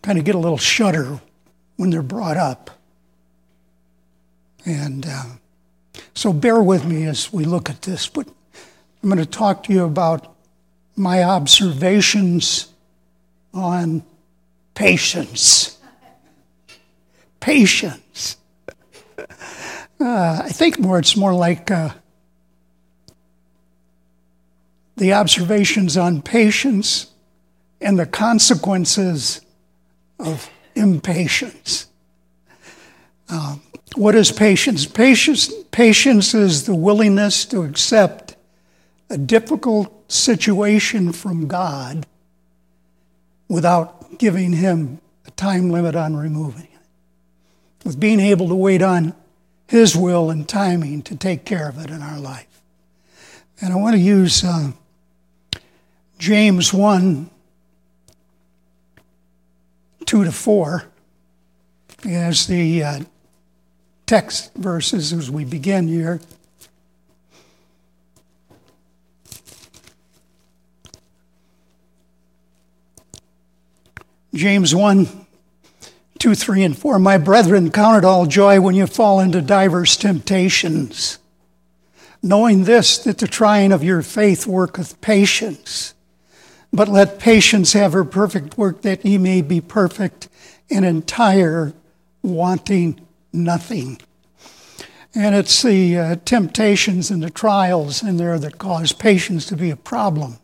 kind of get a little shudder when they're brought up. And so bear with me as we look at this. But I'm going to talk to you about my observations on patience. Patience. I think it's more like the observations on patience and the consequences of impatience. What is patience? Patience is the willingness to accept a difficult situation from God without giving him a time limit on removing it. With being able to wait on his will and timing to take care of it in our life. And I want to use James 1, 2-4 as the text verses as we begin here. James 1, 2, 3, and 4. My brethren, count it all joy when you fall into diverse temptations, knowing this, that the trying of your faith worketh patience. But let patience have her perfect work, that ye may be perfect and entire, wanting nothing. And it's the temptations and the trials in there that cause patience to be a problem.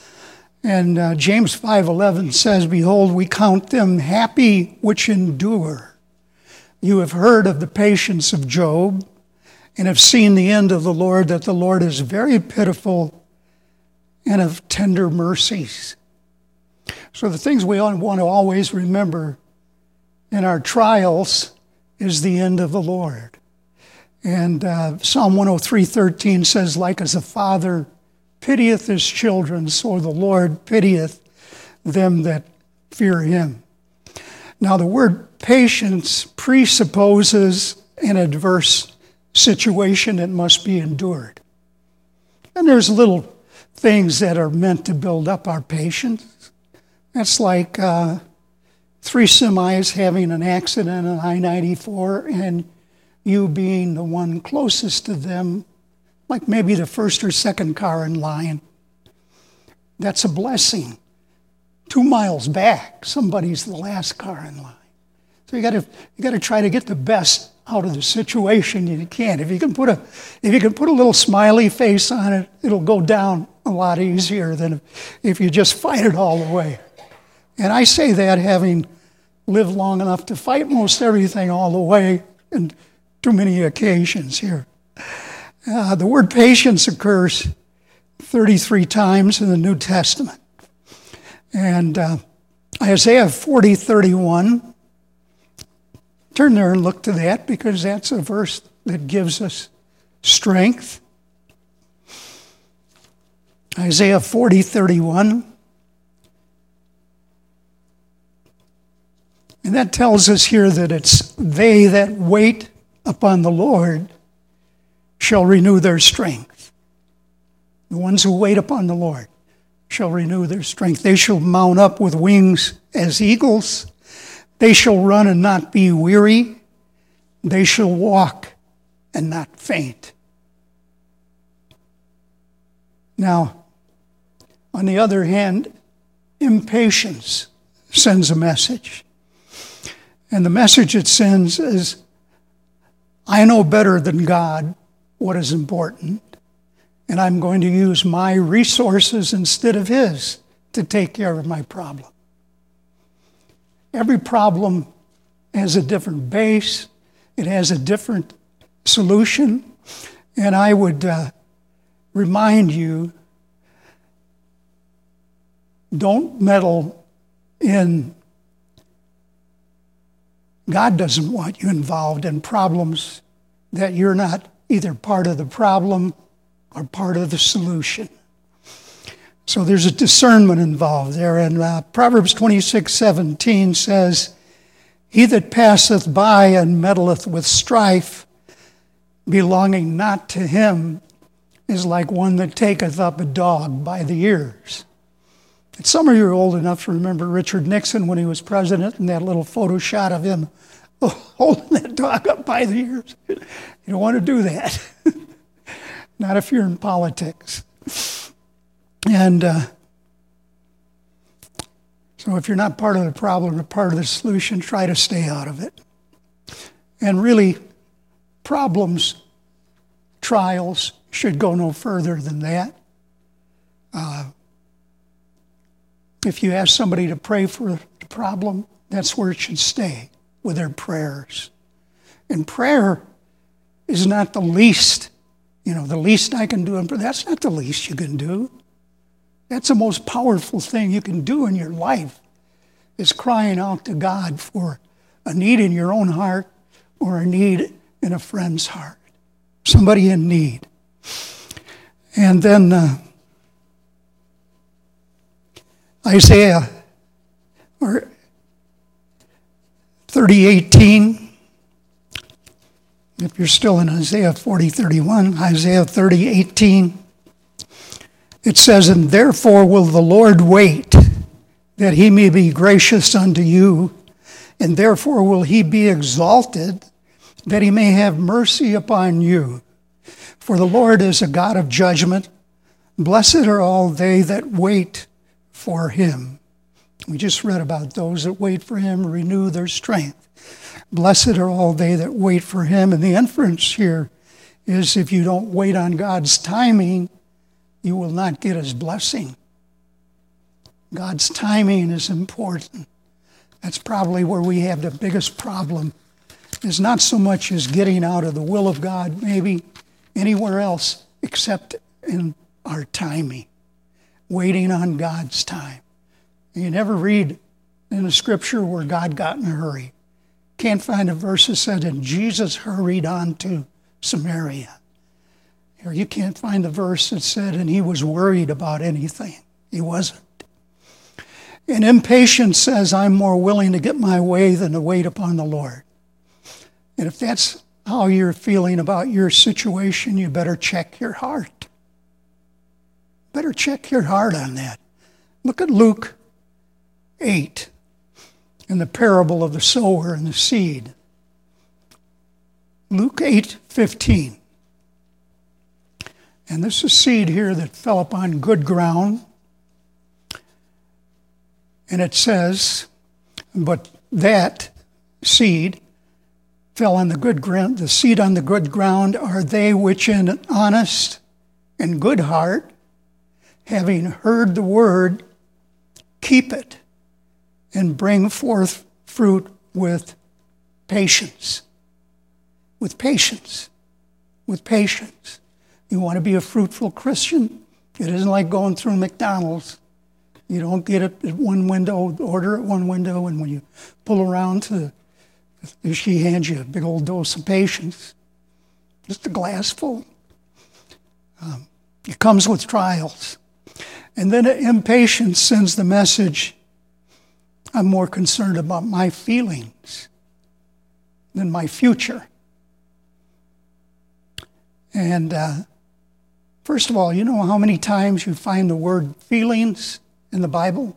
And James 5:11 says, behold, we count them happy which endure. You have heard of the patience of Job, and have seen the end of the Lord, that the Lord is very pitiful and of tender mercies. So the things we want to always remember in our trials is the end of the Lord. And Psalm 103:13 says, like as a father pitieth his children, so the Lord pitieth them that fear him. Now the word patience presupposes an adverse situation that must be endured. And there's little things that are meant to build up our patience. That's like 3 semis having an accident on I-94 and you being the one closest to them, like maybe the first or second car in line. That's a blessing. 2 miles back, somebody's the last car in line. So you got to try to get the best out of the situation you can. If you can put a little smiley face on it, it'll go down a lot easier than if you just fight it all the way. And I say that having lived long enough to fight most everything all the way, and too many occasions here. The word patience occurs 33 times in the New Testament. And Isaiah 40:31, turn there and look to that, because that's a verse that gives us strength. Isaiah 40:31. And that tells us here that it's they that wait upon the Lord shall renew their strength. The ones who wait upon the Lord shall renew their strength. They shall mount up with wings as eagles. They shall run and not be weary. They shall walk and not faint. Now, on the other hand, impatience sends a message. And the message it sends is, I know better than God what is important, and I'm going to use my resources instead of his to take care of my problem. Every problem has a different base. It has a different solution. And I would remind you, don't meddle in. God doesn't want you involved in problems that you're not either part of the problem or part of the solution. So there's a discernment involved there. And Proverbs 26:17 says, he that passeth by and meddleth with strife, belonging not to him, is like one that taketh up a dog by the ears. And some of you are old enough to remember Richard Nixon when he was president and that little photo shot of him holding that dog up by the ears. You don't want to do that. Not if you're in politics. And so if you're not part of the problem or part of the solution, try to stay out of it. And really, problems, trials should go no further than that. If you ask somebody to pray for the problem, that's where it should stay, with their prayers. And prayer is not the least, the least I can do. But that's not the least you can do. That's the most powerful thing you can do in your life, is crying out to God for a need in your own heart or a need in a friend's heart. Somebody in need. And then Isaiah, or 30:18. If you're still in Isaiah 40:31, Isaiah 30:18, it says, "And therefore will the Lord wait, that he may be gracious unto you, and therefore will he be exalted, that he may have mercy upon you. For the Lord is a God of judgment. Blessed are all they that wait for him." We just read about those that wait for him, renew their strength. Blessed are all they that wait for him. And the inference here is, if you don't wait on God's timing, you will not get his blessing. God's timing is important. That's probably where we have the biggest problem, is not so much as getting out of the will of God, maybe anywhere else except in our timing, waiting on God's time. You never read in the scripture where God got in a hurry. Can't find a verse that said, "And Jesus hurried on to Samaria." Or you can't find a verse that said, "And he was worried about anything." He wasn't. And impatience says, "I'm more willing to get my way than to wait upon the Lord." And if that's how you're feeling about your situation, you better check your heart. Better check your heart on that. Look at Luke 8 in the parable of the sower and the seed. Luke 8:15. And this is seed here that fell upon good ground. And it says, "But that seed fell on the good ground. The seed on the good ground are they which in an honest and good heart, having heard the word, keep it, and bring forth fruit with patience." With patience. With patience. You want to be a fruitful Christian? It isn't like going through McDonald's. You don't get it at one window, order at one window, and when you pull around she hands you a big old dose of patience. Just a glass full. It comes with trials. And then impatience sends the message, I'm more concerned about my feelings than my future. And first of all, you know how many times you find the word feelings in the Bible?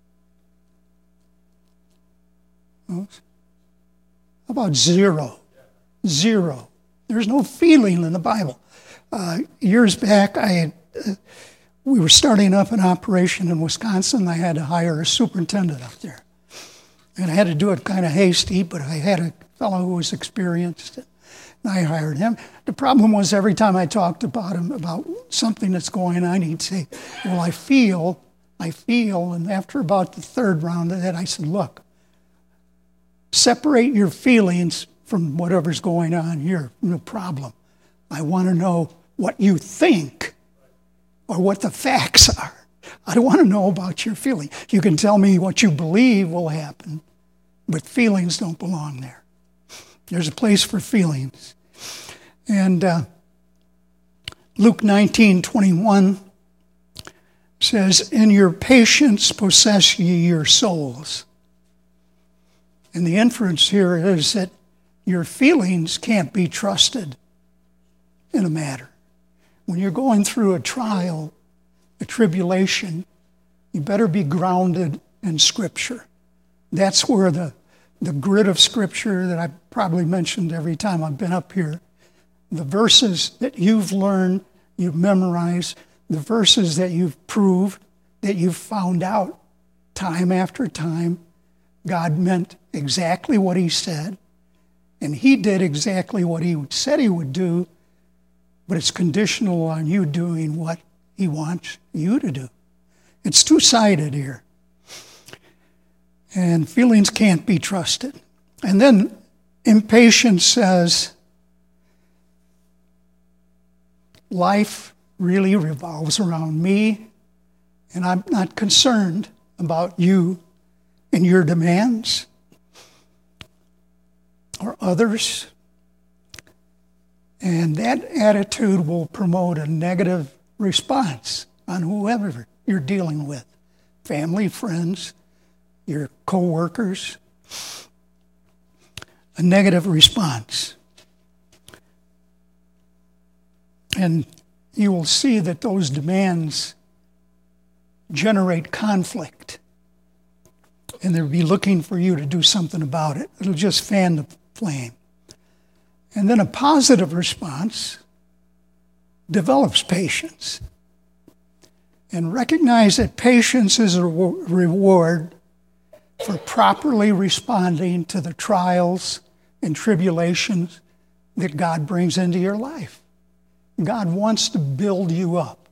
How about zero? Zero. There's no feeling in the Bible. Years back, we were starting up an operation in Wisconsin. I had to hire a superintendent up there. And I had to do it kind of hasty, but I had a fellow who was experienced, and I hired him. The problem was every time I talked about him, about something that's going on, he'd say, well, I feel, and after about the third round of that, I said, look, separate your feelings from whatever's going on here, no problem. I want to know what you think or what the facts are. I don't want to know about your feeling. You can tell me what you believe will happen, but feelings don't belong there. There's a place for feelings. And Luke 19:21 says, in your patience possess ye your souls. And the inference here is that your feelings can't be trusted in a matter. When you're going through a trial, a tribulation, You better be grounded in Scripture. That's where the grid of Scripture that I probably mentioned every time I've been up here, the verses that you've learned, you've memorized, the verses that you've proved, that you've found out time after time, God meant exactly what he said, and he did exactly what he said he would do, but it's conditional on you doing what he wants you to do. It's two-sided here. And feelings can't be trusted. And then impatience says, life really revolves around me, and I'm not concerned about you and your demands or others. And that attitude will promote a negative response on whoever you're dealing with, family, friends, your co-workers, a negative response. And you will see that those demands generate conflict, and they'll be looking for you to do something about it. It'll just fan the flame. And then a positive response develops patience. And recognize that patience is a reward for properly responding to the trials and tribulations that God brings into your life. God wants to build you up.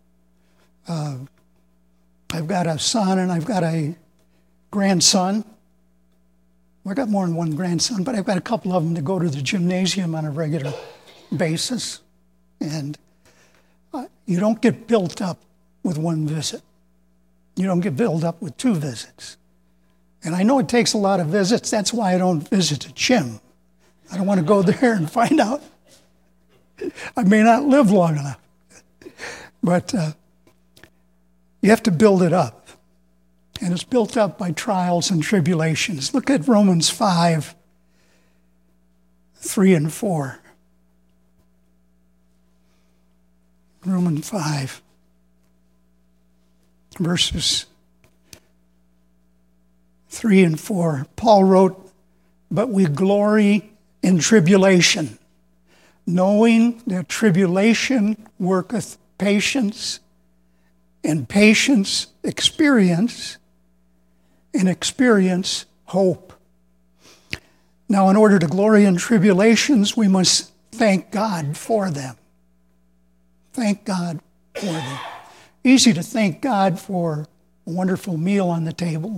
I've got a son and I've got a grandson. Well, I've got more than one grandson, but I've got a couple of them that go to the gymnasium on a regular basis. And you don't get built up with one visit. You don't get built up with two visits. And I know it takes a lot of visits. That's why I don't visit a gym. I don't want to go there and find out I may not live long enough. But you have to build it up. And it's built up by trials and tribulations. Look at Romans 5, 3 and 4. Romans 5, verses 3 and 4. Paul wrote, "But we glory in tribulation, knowing that tribulation worketh patience, and patience experience, and experience hope." Now, in order to glory in tribulations, we must thank God for them. Thank God for them. Easy to thank God for a wonderful meal on the table.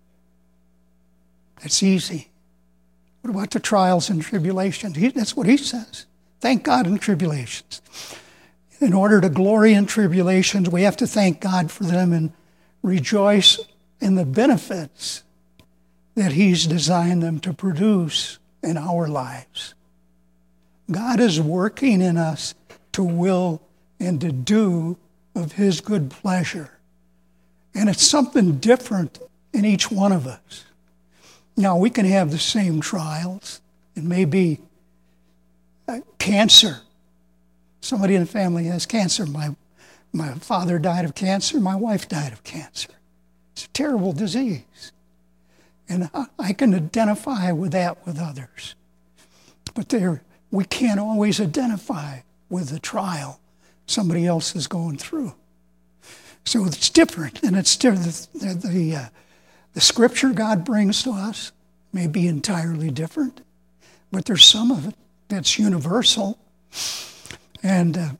That's easy. What about the trials and tribulations? That's what he says. Thank God in tribulations. In order to glory in tribulations, we have to thank God for them and rejoice in the benefits that he's designed them to produce in our lives. God is working in us to will and to do of his good pleasure. And it's something different in each one of us. Now, we can have the same trials. It may be cancer. Somebody in the family has cancer. My father died of cancer. My wife died of cancer. It's a terrible disease. And I can identify with that with others. But we can't always identify with the trial somebody else is going through. So it's different. And it's different. The scripture God brings to us may be entirely different. But there's some of it that's universal. And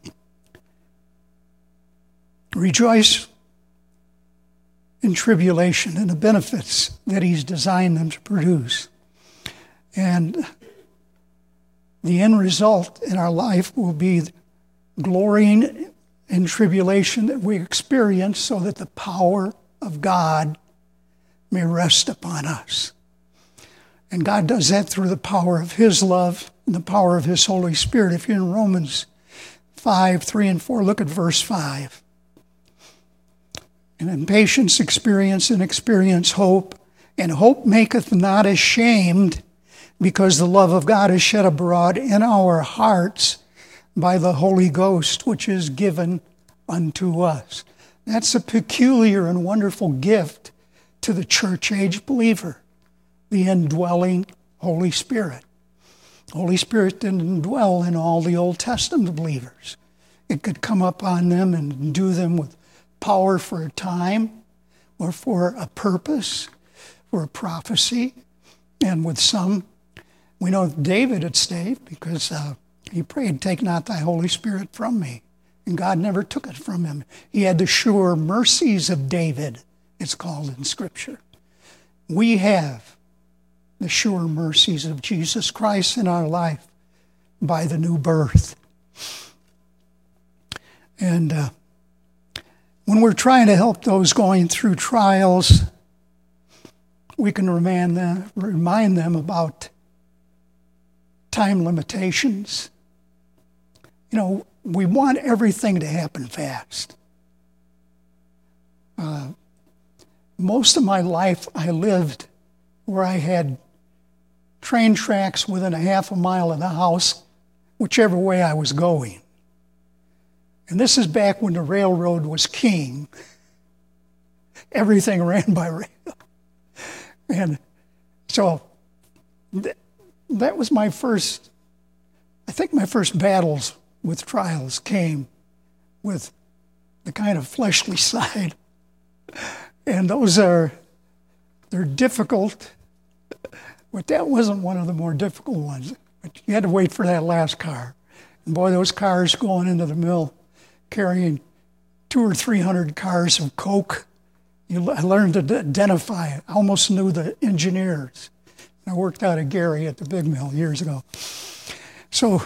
rejoice in tribulation and the benefits that he's designed them to produce. And the end result in our life will be glorying in tribulation that we experience so that the power of God may rest upon us. And God does that through the power of his love and the power of his Holy Spirit. If you're in Romans 5, 3 and 4, look at verse 5. And in patience experience, and experience hope. And hope maketh not ashamed, because the love of God is shed abroad in our hearts by the Holy Ghost, which is given unto us. That's a peculiar and wonderful gift to the church-age believer, the indwelling Holy Spirit. Holy Spirit didn't dwell in all the Old Testament believers. It could come upon them and do them with power for a time or for a purpose or a prophecy. And with some, we know David had stayed because he prayed, "Take not thy Holy Spirit from me." And God never took it from him. He had the sure mercies of David, it's called in Scripture. We have the sure mercies of Jesus Christ in our life by the new birth. And when we're trying to help those going through trials, we can remind them about time limitations. You know, we want everything to happen fast. Most of my life I lived where I had train tracks within a half a mile of the house, whichever way I was going. And this is back when the railroad was king. Everything ran by rail. And so that was my first, I think my first battles with trials came with the kind of fleshly side. And they're difficult, but that wasn't one of the more difficult ones. But you had to wait for that last car. And boy, those cars going into the mill carrying 200 or 300 cars of coke, I learned to identify it. I almost knew the engineers. I worked out at Gary at the big mill years ago. So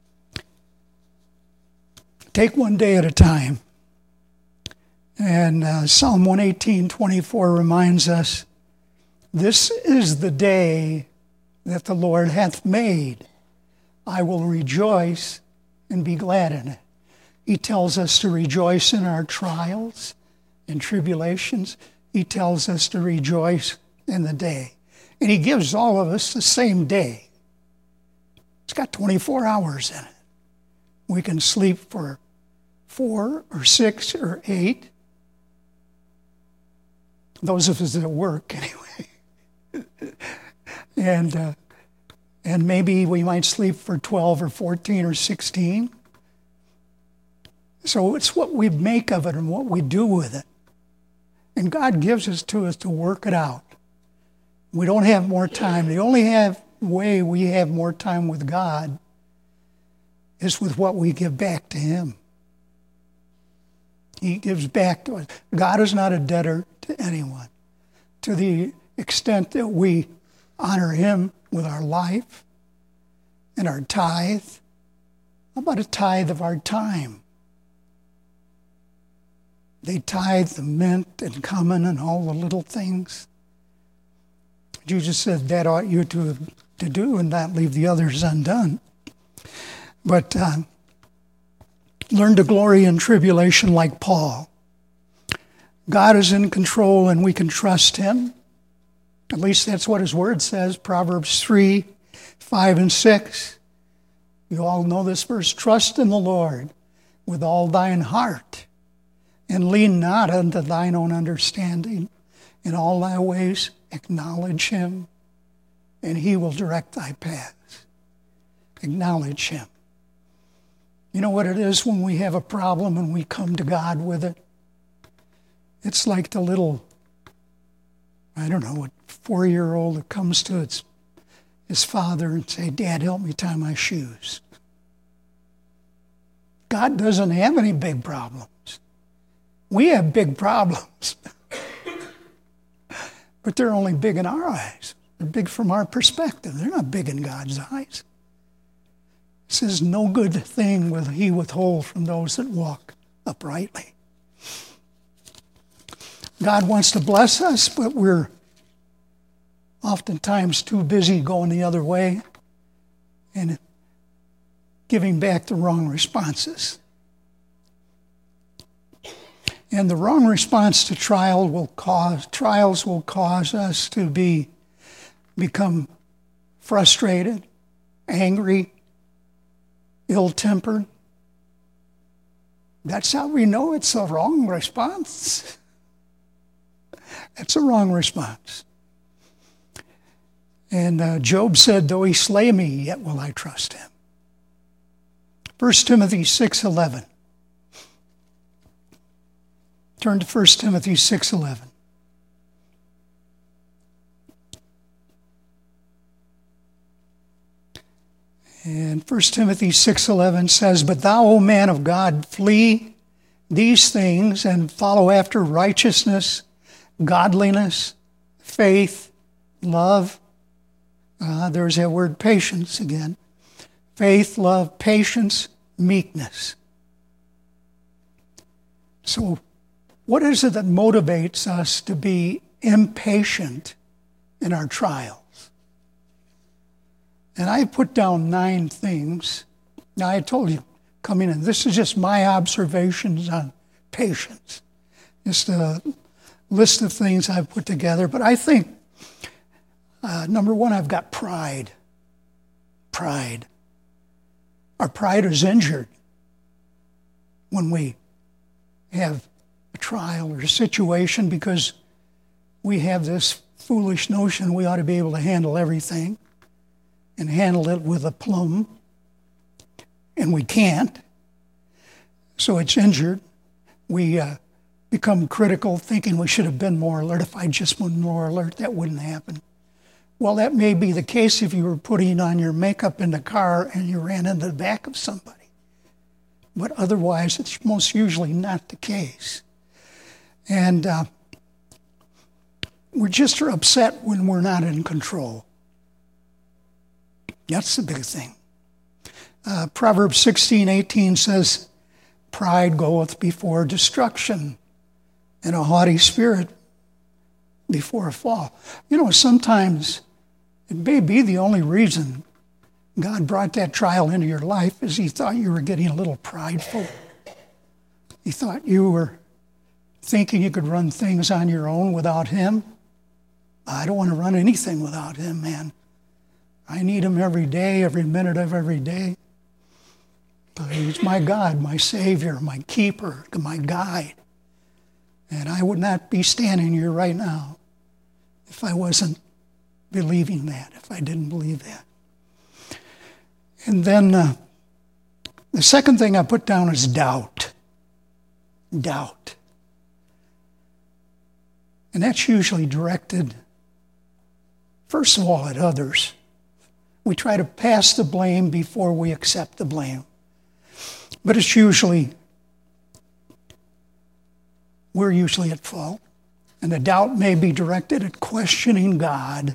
take one day at a time. And Psalm 118:24 reminds us, "This is the day that the Lord hath made. I will rejoice and be glad in it." He tells us to rejoice in our trials and tribulations. He tells us to rejoice in the day. And he gives all of us the same day. It's got 24 hours in it. We can sleep for 4 or 6 or 8. Those of us that work, anyway. And maybe we might sleep for 12 or 14 or 16. So it's what we make of it and what we do with it. And God gives it to us to work it out. We don't have more time. The only way we have more time with God is with what we give back to Him. He gives back to us. God is not a debtor to anyone. To the extent that we honor Him with our life and our tithe, how about a tithe of our time? They tithe the mint and cumin and all the little things. Jesus said that ought you to do and not leave the others undone. But learn to glory in tribulation like Paul. God is in control and we can trust Him. At least that's what His Word says, Proverbs 3, 5, and 6. You all know this verse. "Trust in the Lord with all thine heart, and lean not unto thine own understanding. In all thy ways acknowledge Him, and He will direct thy paths." Acknowledge Him. You know what it is when we have a problem and we come to God with it? It's like the little, I don't know, a 4-year-old that comes to his father and say, "Dad, help me tie my shoes." God doesn't have any big problems. We have big problems. But they're only big in our eyes. They're big from our perspective. They're not big in God's eyes. It says, "No good thing will He withhold from those that walk uprightly." God wants to bless us, but we're oftentimes too busy going the other way and giving back the wrong responses. And the wrong response to trials will cause us to become frustrated, angry, ill-tempered. That's how we know it's a wrong response. It's a wrong response. And Job said, though he slay me, yet will I trust him. 1 Timothy 6:11. Turn to 1 Timothy 6:11. And 1 Timothy 6:11 says, but thou, O man of God, flee these things and follow after righteousness, godliness, faith, love. There's that word patience again. Faith, love, patience, meekness. So what is it that motivates us to be impatient in our trials? And I put down 9 things. Now, I told you, coming in, this is just my observations on patience. Just a list of things I've put together. But I think, number 1, I've got pride. Pride. Our pride is injured when we have a trial or a situation because we have this foolish notion we ought to be able to handle everything and handle it with aplomb, and we can't. So it's injured. We become critical, thinking we should have been more alert. If I just been more alert, that wouldn't happen. Well, that may be the case if you were putting on your makeup in the car and you ran into the back of somebody. But otherwise, it's most usually not the case. And we're just upset when we're not in control. That's the big thing. Proverbs 16:18 says, pride goeth before destruction, and a haughty spirit before a fall. You know, sometimes it may be the only reason God brought that trial into your life is he thought you were getting a little prideful. He thought you were thinking you could run things on your own without him. I don't want to run anything without him, man. I need him every day, every minute of every day. He's my God, my Savior, my keeper, my guide. And I would not be standing here right now if I wasn't believing that, if I didn't believe that. And then the second thing I put down is doubt. Doubt. And that's usually directed, first of all, at others. We try to pass the blame before we accept the blame. But it's usually, we're usually at fault. And the doubt may be directed at questioning God.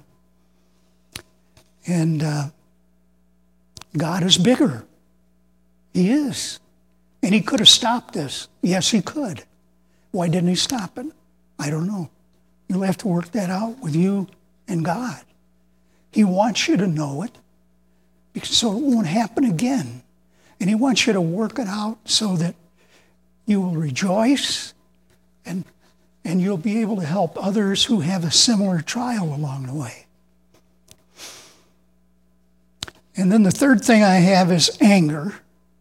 And God is bigger. He is. And he could have stopped this. Yes, he could. Why didn't he stop it? I don't know. You'll have to work that out with you and God. He wants you to know it, so it won't happen again. And he wants you to work it out so that you will rejoice and you'll be able to help others who have a similar trial along the way. And then the third thing I have is anger.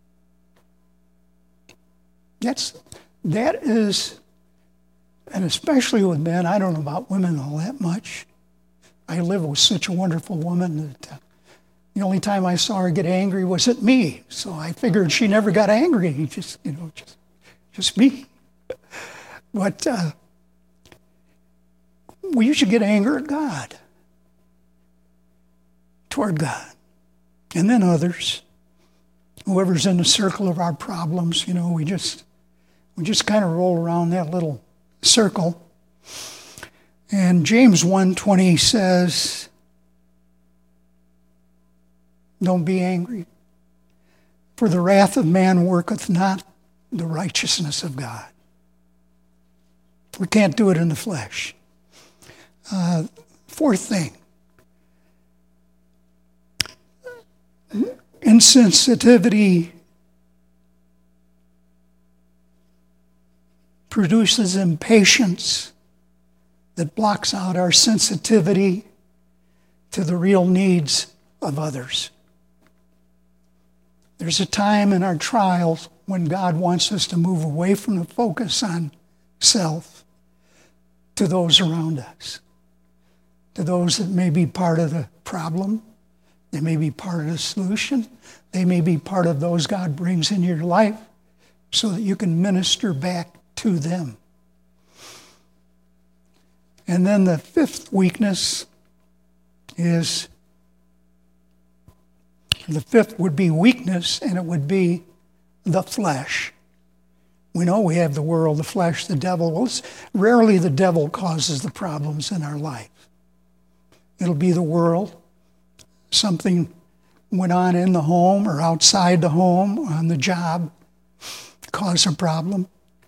That is, and especially with men, I don't know about women all that much. I live with such a wonderful woman that the only time I saw her get angry was at me. So I figured she never got angry, just me. But we usually get anger at God, toward God, and then others. Whoever's in the circle of our problems, we just kind of roll around that little circle. And James 1:20 says, don't be angry, for the wrath of man worketh not the righteousness of God. We can't do it in the flesh. Fourth thing, insensitivity produces impatience that blocks out our sensitivity to the real needs of others. There's a time in our trials when God wants us to move away from the focus on self to those around us, to those that may be part of the problem, they may be part of the solution, they may be part of those God brings into your life so that you can minister back to them. And then the fifth weakness is, the fifth would be weakness, and it would be the flesh. We know we have the world, the flesh, the devil. Well, rarely the devil causes the problems in our life. It'll be the world. Something went on in the home or outside the home, on the job, cause a problem.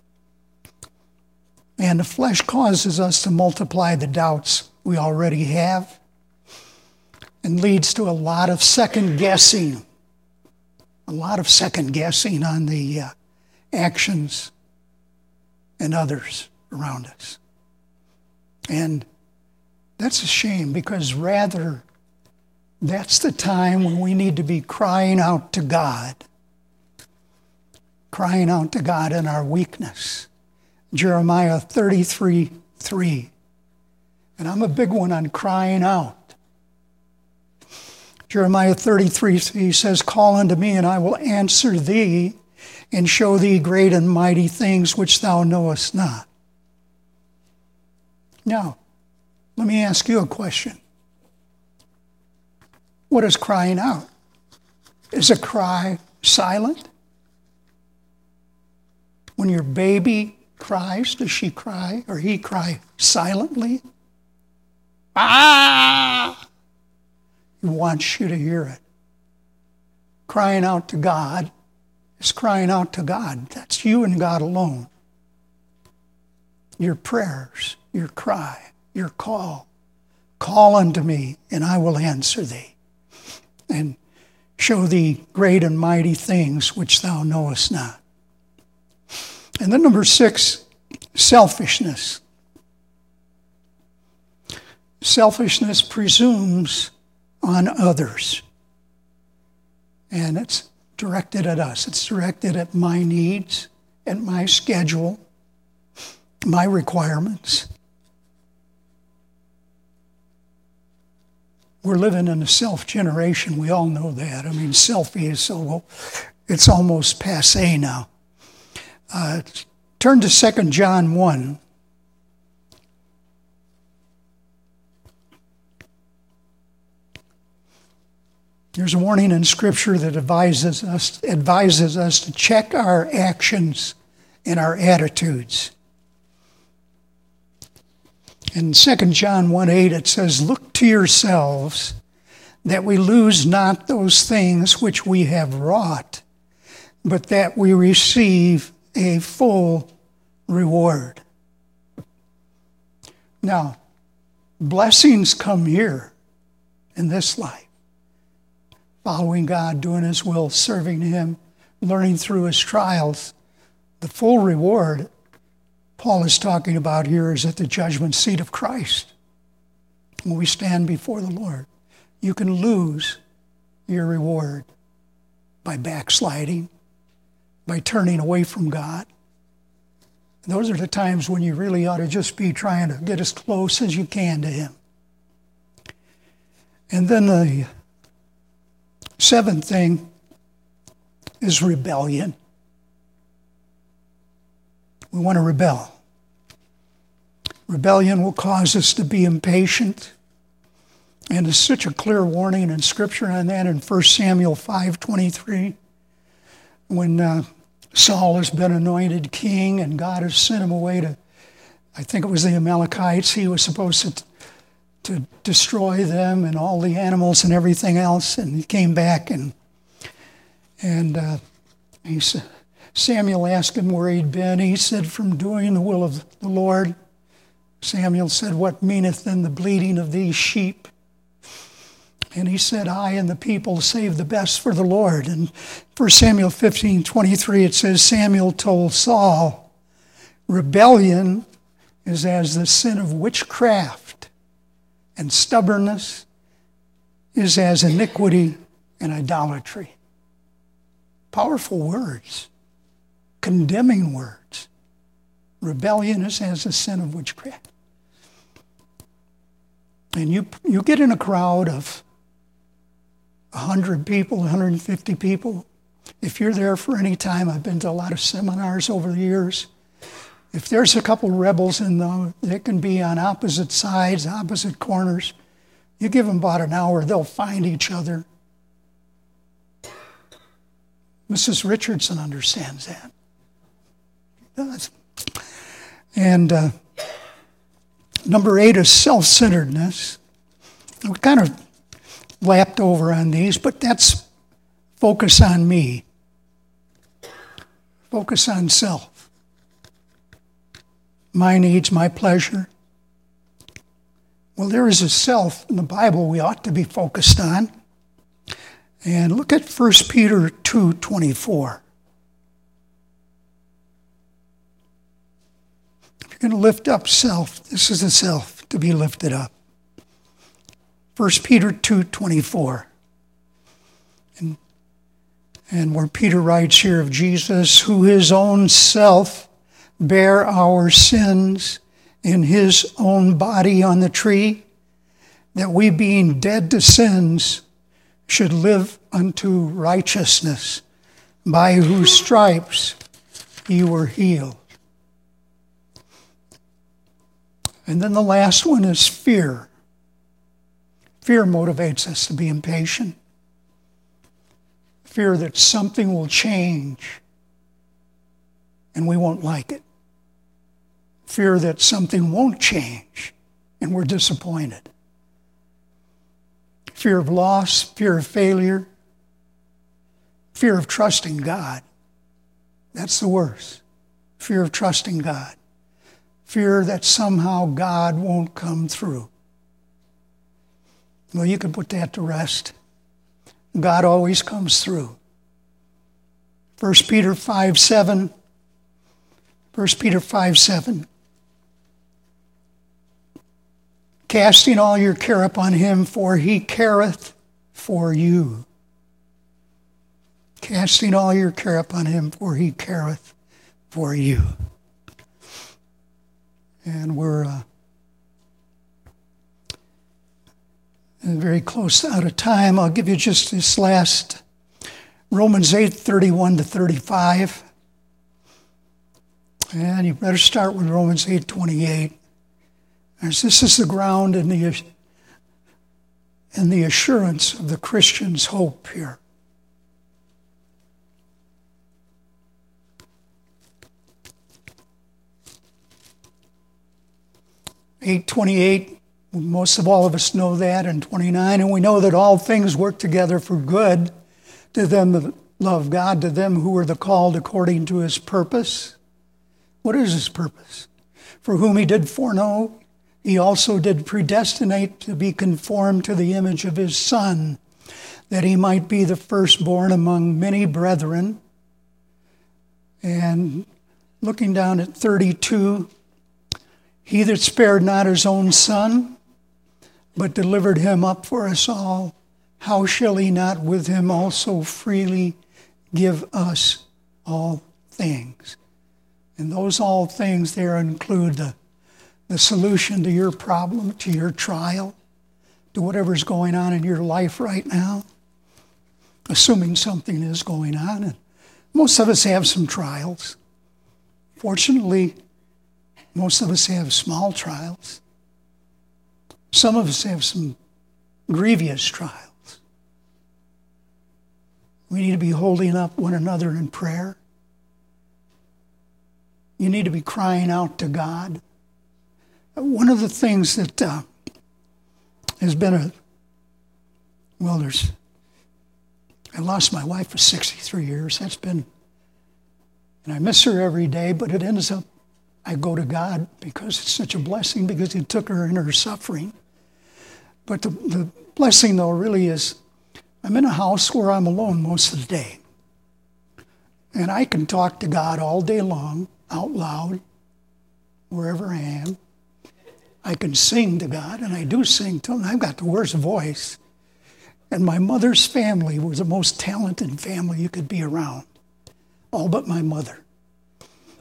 And the flesh causes us to multiply the doubts we already have and leads to a lot of second guessing on the actions and others around us. And that's a shame, because rather that's the time when we need to be crying out to God in our weakness. Jeremiah 33:3. And I'm a big one on crying out. Jeremiah 33:3 says, "Call unto me, and I will answer thee, and show thee great and mighty things which thou knowest not." Now, let me ask you a question. What is crying out? Is a cry silent? When your baby cries, does she cry or he cry silently? Ah! He wants you to hear it. Crying out to God is crying out to God. That's you and God alone. Your prayers, your cry, your call. Call unto me, and I will answer thee, and show thee great and mighty things which thou knowest not. And then number 6, selfishness. Selfishness presumes on others. And it's directed at us. It's directed at my needs, at my schedule, my requirements. We're living in a self generation. We all know that. I mean, selfie is it's almost passé now. Turn to 2 John 1. There's a warning in Scripture that advises us to check our actions and our attitudes. In 2 John 1:8 it says, "Look to yourselves that we lose not those things which we have wrought, but that we receive a full reward." Now, blessings come here in this life. Following God, doing His will, serving Him, learning through His trials. The full reward Paul is talking about here is at the judgment seat of Christ. When we stand before the Lord, you can lose your reward by backsliding, by turning away from God. Those are the times when you really ought to just be trying to get as close as you can to Him. And then the seventh thing is rebellion. We want to rebel. Rebellion will cause us to be impatient. And there's such a clear warning in Scripture on that in 1 Samuel 5:23. When Saul has been anointed king and God has sent him away to, I think it was the Amalekites. He was supposed to destroy them and all the animals and everything else. And he came back and he said, Samuel asked him where he'd been. He said, "From doing the will of the Lord." Samuel said, "What meaneth then the bleating of these sheep?" And he said, "I and the people save the best for the Lord." And 1 Samuel 15:23, it says, Samuel told Saul, "Rebellion is as the sin of witchcraft, and stubbornness is as iniquity and idolatry." Powerful words. condemning words. Rebellion is as a sin of witchcraft. And you get in a crowd of 100 people, 150 people. If you're there for any time, I've been to a lot of seminars over the years. If there's a couple rebels in them, they can be on opposite sides, opposite corners. You give them about an hour, they'll find each other. Mrs. Richardson understands that. And number 8 is self-centeredness. We kind of lapped over on these, but that's focus on me. Focus on self. My needs, my pleasure. Well, there is a self in the Bible we ought to be focused on. And look at 1 Peter 2:24. If you're going to lift up self, this is the self to be lifted up. 1 Peter 2:24. And where Peter writes here of Jesus, who his own self bare our sins in his own body on the tree, that we being dead to sins should live unto righteousness, by whose stripes ye were healed. And then the last one is fear. Fear motivates us to be impatient. Fear that something will change and we won't like it. Fear that something won't change and we're disappointed. Fear of loss, fear of failure, fear of trusting God. That's the worst. Fear of trusting God. Fear that somehow God won't come through. Well, you can put that to rest. God always comes through. 1 Peter 5:7. 1 Peter 5:7. Casting all your care upon him, for he careth for you. Casting all your care upon him, for he careth for you. And we're very close out of time. I'll give you just this last, Romans 8:31-35. And you better start with Romans 8:28. As this is the ground and the assurance of the Christian's hope here. Eight 28. Most of all of us know that, and 29, and we know that all things work together for good to them that love God, to them who are the called according to his purpose. What is his purpose? For whom he did foreknow, he also did predestinate to be conformed to the image of his Son, that he might be the firstborn among many brethren. And looking down at 32, he that spared not his own Son, but delivered him up for us all, how shall he not with him also freely give us all things? And those all things there include the solution to your problem, to your trial, to whatever's going on in your life right now, assuming something is going on. And most of us have some trials. Fortunately, most of us have small trials. Some of us have some grievous trials. We need to be holding up one another in prayer. You need to be crying out to God. One of the things that has been I lost my wife for 63 years. And I miss her every day, but it ends up, I go to God because it's such a blessing because he took her in her suffering. But the blessing, though, really is I'm in a house where I'm alone most of the day. And I can talk to God all day long, out loud, wherever I am. I can sing to God, and I do sing to him. I've got the worst voice. And my mother's family was the most talented family you could be around. All but my mother.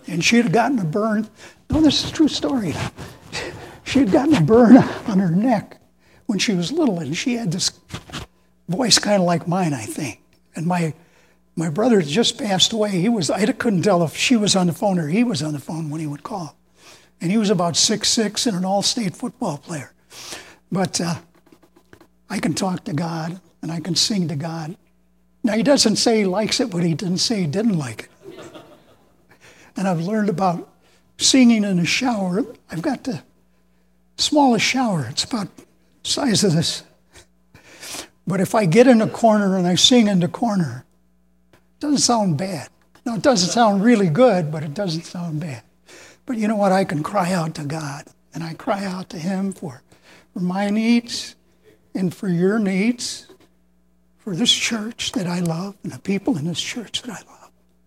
And she had gotten a burn. No, this is a true story. She had gotten a burn on her neck when she was little, and she had this voice kind of like mine, I think. And my brother had just passed away. I couldn't tell if she was on the phone or he was on the phone when he would call. And he was about 6'6" and an all-state football player. But I can talk to God, and I can sing to God. Now, he doesn't say he likes it, but he didn't say he didn't like it. And I've learned about singing in a shower. I've got the smallest shower. It's about the size of this. But if I get in a corner and I sing in the corner, it doesn't sound bad. Now, it doesn't sound really good, but it doesn't sound bad. But you know what? I can cry out to God, and I cry out to Him for my needs and for your needs, for this church that I love and the people in this church that I love.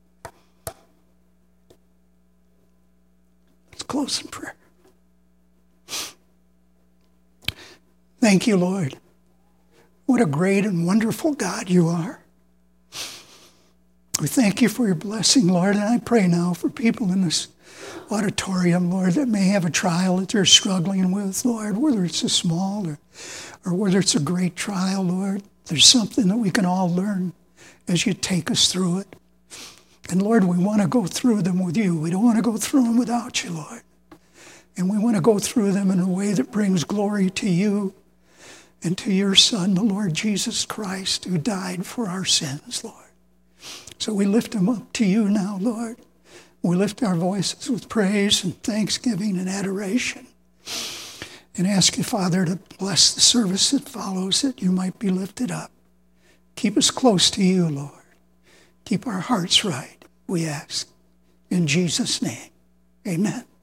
Let's close in prayer. Thank you, Lord. What a great and wonderful God you are. We thank you for your blessing, Lord, and I pray now for people in this auditorium, Lord, that may have a trial that they're struggling with, Lord, whether it's a small or whether it's a great trial, Lord. There's something that we can all learn as you take us through it. And Lord, we want to go through them with you. We don't want to go through them without you, Lord. And we want to go through them in a way that brings glory to you and to your Son, the Lord Jesus Christ, who died for our sins, Lord. So we lift them up to you now, Lord. We lift our voices with praise and thanksgiving and adoration. And ask you, Father, to bless the service that follows, that you might be lifted up. Keep us close to you, Lord. Keep our hearts right, we ask. In Jesus' name, amen.